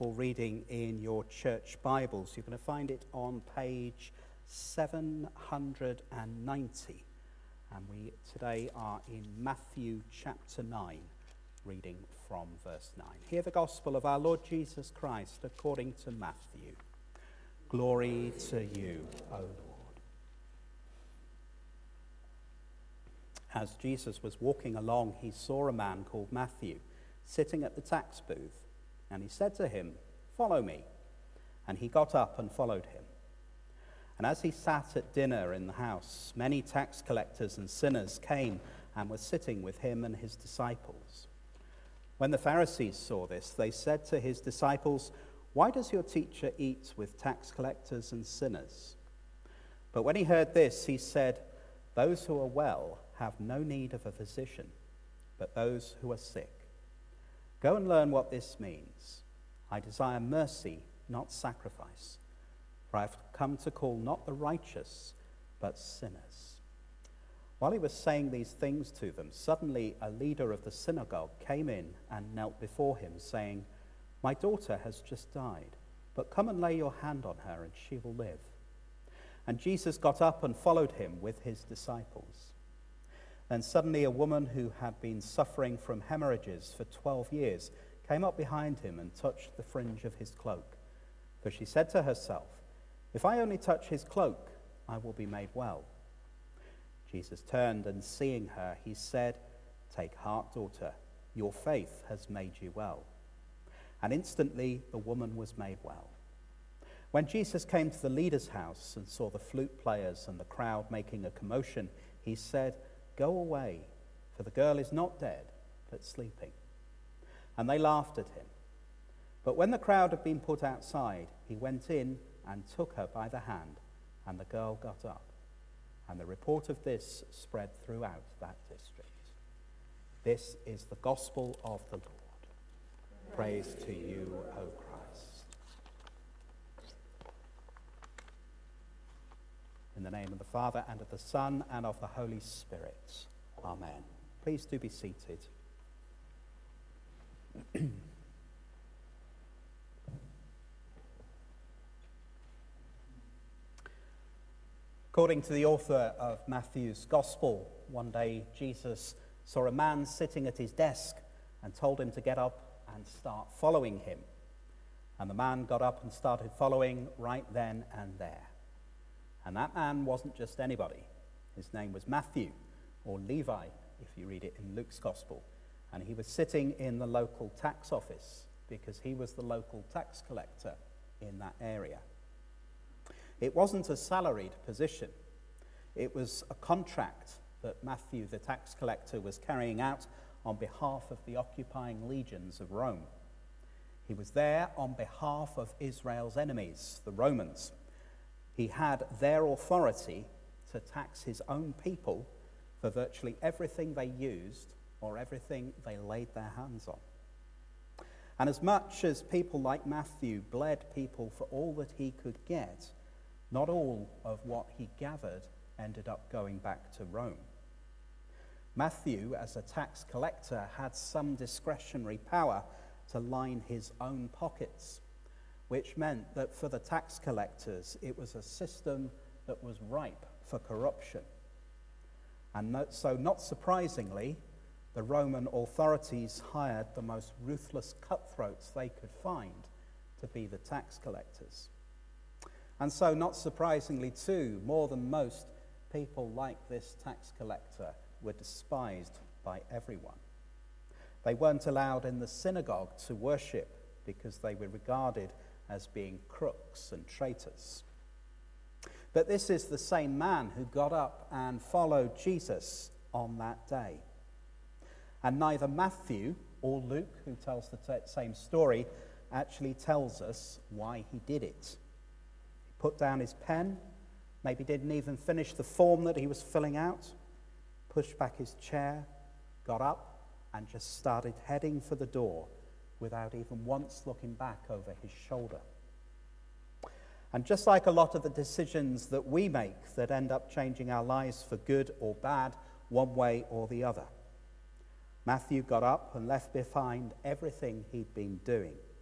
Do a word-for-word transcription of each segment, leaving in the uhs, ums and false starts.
Or reading in your church Bibles. You're going to find it on page seven hundred ninety. And we today are in Matthew chapter nine, reading from verse nine. Hear the gospel of our Lord Jesus Christ according to Matthew. Glory to you, O Lord. As Jesus was walking along, he saw a man called Matthew sitting at the tax booth. And he said to him, "Follow me." And he got up and followed him. And as he sat at dinner in the house, many tax collectors and sinners came and were sitting with him and his disciples. When the Pharisees saw this, they said to his disciples, "Why does your teacher eat with tax collectors and sinners?" But when he heard this, he said, "Those who are well have no need of a physician, but those who are sick. Go and learn what this means. I desire mercy, not sacrifice. For I have come to call not the righteous, but sinners." While he was saying these things to them, suddenly a leader of the synagogue came in and knelt before him, saying, "My daughter has just died, but come and lay your hand on her, and she will live." And Jesus got up and followed him with his disciples. Then suddenly a woman who had been suffering from hemorrhages for twelve years came up behind him and touched the fringe of his cloak. For she said to herself, "If I only touch his cloak, I will be made well." Jesus turned and seeing her, he said, "Take heart, daughter, your faith has made you well." And instantly the woman was made well. When Jesus came to the leader's house and saw the flute players and the crowd making a commotion, he said, "Go away, for the girl is not dead, but sleeping." And they laughed at him. But when the crowd had been put outside, he went in and took her by the hand, and the girl got up. And the report of this spread throughout that district. This is the gospel of the Lord. Praise to you, O Christ. In the name of the Father, and of the Son, and of the Holy Spirit. Amen. Please do be seated. According to the author of Matthew's Gospel, one day Jesus saw a man sitting at his desk and told him to get up and start following him. And the man got up and started following right then and there. And that man wasn't just anybody. His name was Matthew, or Levi, if you read it in Luke's Gospel. And he was sitting in the local tax office because he was the local tax collector in that area. It wasn't a salaried position. It was a contract that Matthew, the tax collector, was carrying out on behalf of the occupying legions of Rome. He was there on behalf of Israel's enemies, the Romans. He had their authority to tax his own people for virtually everything they used or everything they laid their hands on. And as much as people like Matthew bled people for all that he could get, not all of what he gathered ended up going back to Rome. Matthew, as a tax collector, had some discretionary power to line his own pockets, which meant that for the tax collectors, it was a system that was ripe for corruption. And not, so, not surprisingly, the Roman authorities hired the most ruthless cutthroats they could find to be the tax collectors. And so, not surprisingly too, more than most, people like this tax collector were despised by everyone. They weren't allowed in the synagogue to worship because they were regarded as being crooks and traitors. But this is the same man who got up and followed Jesus on that day. And neither Matthew or Luke, who tells the t- same story, actually tells us why he did it. He put down his pen, maybe didn't even finish the form that he was filling out, pushed back his chair, got up, and just started heading for the door without even once looking back over his shoulder. And just like a lot of the decisions that we make that end up changing our lives for good or bad, one way or the other, Matthew got up and left behind everything he'd been doing,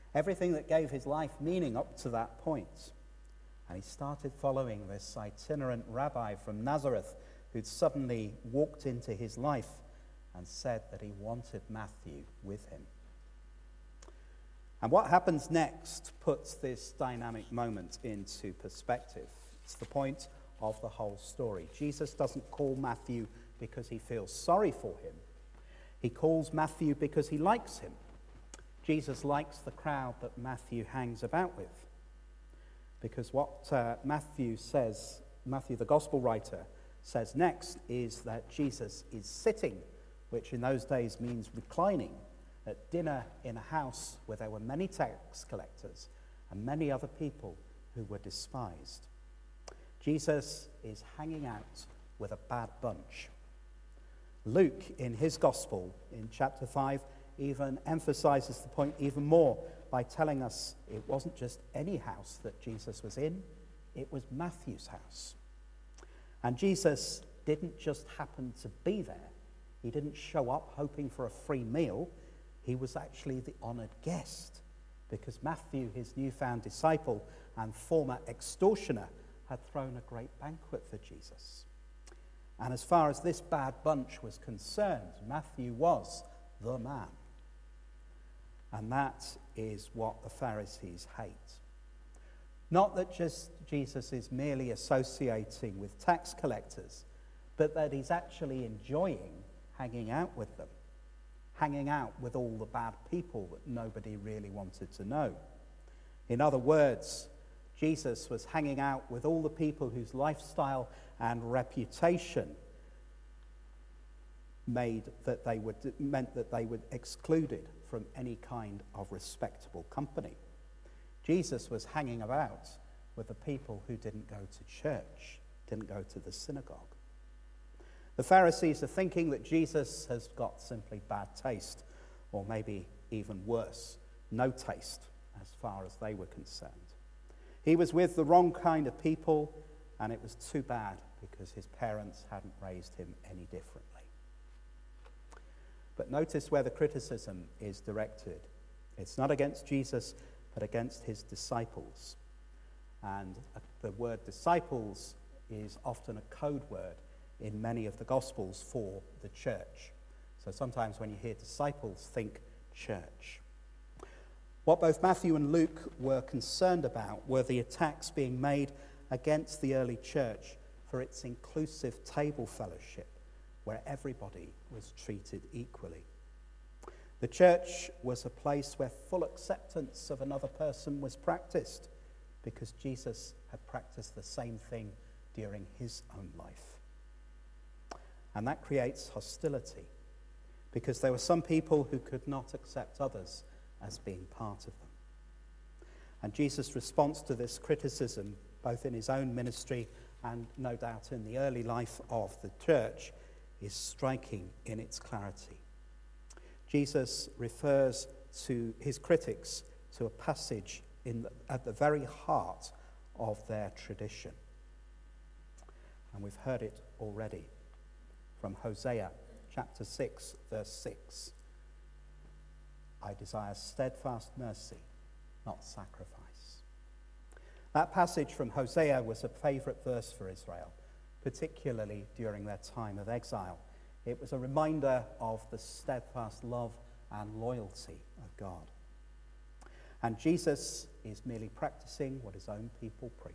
everything that gave his life meaning up to that point. And he started following this itinerant rabbi from Nazareth who'd suddenly walked into his life and said that he wanted Matthew with him. And what happens next puts this dynamic moment into perspective. It's the point of the whole story. Jesus doesn't call Matthew because he feels sorry for him. He calls Matthew because he likes him. Jesus likes the crowd that Matthew hangs about with. Because what uh, Matthew says, Matthew the gospel writer, says next is that Jesus is sitting, which in those days means reclining, at dinner in a house where there were many tax collectors and many other people who were despised. Jesus is hanging out with a bad bunch. Luke, in his gospel, in chapter five, even emphasizes the point even more by telling us it wasn't just any house that Jesus was in, it was Matthew's house. And Jesus didn't just happen to be there. He didn't show up hoping for a free meal. He was actually the honored guest, because Matthew, his newfound disciple and former extortioner, had thrown a great banquet for Jesus. And as far as this bad bunch was concerned, Matthew was the man. And that is what the Pharisees hate. Not that just Jesus is merely associating with tax collectors, but that he's actually enjoying hanging out with them, hanging out with all the bad people that nobody really wanted to know. In other words, Jesus was hanging out with all the people whose lifestyle and reputation made that they would, meant that they were excluded from any kind of respectable company. Jesus was hanging about with the people who didn't go to church, didn't go to the synagogue. The Pharisees are thinking that Jesus has got simply bad taste, or maybe even worse, no taste as far as they were concerned. He was with the wrong kind of people, and it was too bad because his parents hadn't raised him any differently. But notice where the criticism is directed. It's not against Jesus, but against his disciples. And the word disciples is often a code word in many of the Gospels for the church. So sometimes when you hear disciples, think church. What both Matthew and Luke were concerned about were the attacks being made against the early church for its inclusive table fellowship, where everybody was treated equally. The church was a place where full acceptance of another person was practiced, because Jesus had practiced the same thing during his own life. And that creates hostility, because there were some people who could not accept others as being part of them. And Jesus' response to this criticism, both in his own ministry and no doubt in the early life of the church, is striking in its clarity. Jesus refers to his critics to a passage in the, at the very heart of their tradition. And we've heard it already from Hosea chapter six, verse six. I desire steadfast mercy, not sacrifice. That passage from Hosea was a favorite verse for Israel, particularly during their time of exile. It was a reminder of the steadfast love and loyalty of God. And Jesus is merely practicing what his own people preach.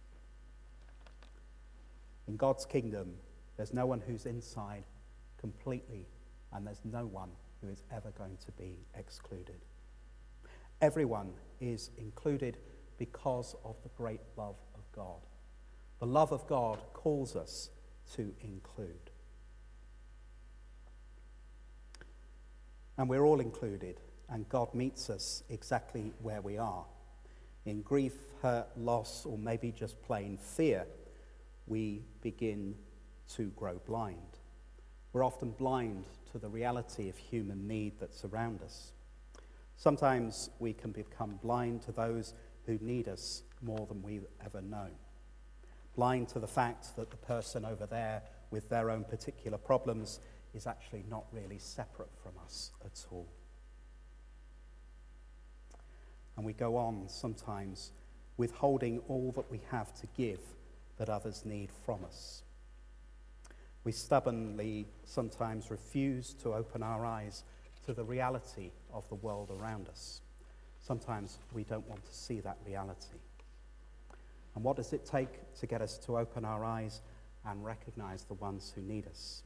In God's kingdom, there's no one who's inside completely, and there's no one who is ever going to be excluded. Everyone is included because of the great love of God. The love of God calls us to include. And we're all included, and God meets us exactly where we are. In grief, hurt, loss, or maybe just plain fear, we begin to grow blind. We're often blind to the reality of human need that's around us. Sometimes we can become blind to those who need us more than we've ever known. Blind to the fact that the person over there with their own particular problems is actually not really separate from us at all. And we go on sometimes withholding all that we have to give that others need from us. We stubbornly sometimes refuse to open our eyes to the reality of the world around us. Sometimes we don't want to see that reality. And what does it take to get us to open our eyes and recognize the ones who need us?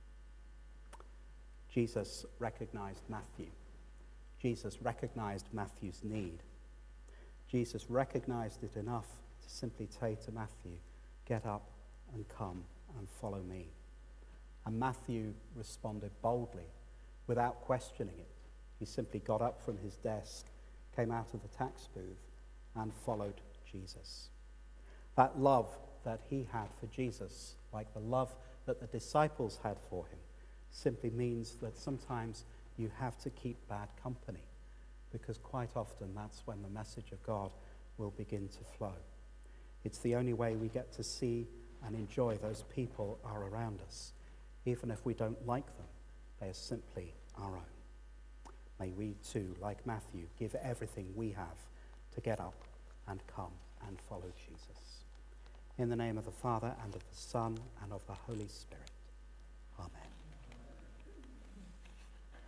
Jesus recognized Matthew. Jesus recognized Matthew's need. Jesus recognized it enough to simply say to Matthew, "Get up and come and follow me." And Matthew responded boldly, without questioning it. He simply got up from his desk, came out of the tax booth, and followed Jesus. That love that he had for Jesus, like the love that the disciples had for him, simply means that sometimes you have to keep bad company, because quite often that's when the message of God will begin to flow. It's the only way we get to see and enjoy those people are around us. Even if we don't like them, they are simply our own. May we too, like Matthew, give everything we have to get up and come and follow Jesus. In the name of the Father, and of the Son, and of the Holy Spirit.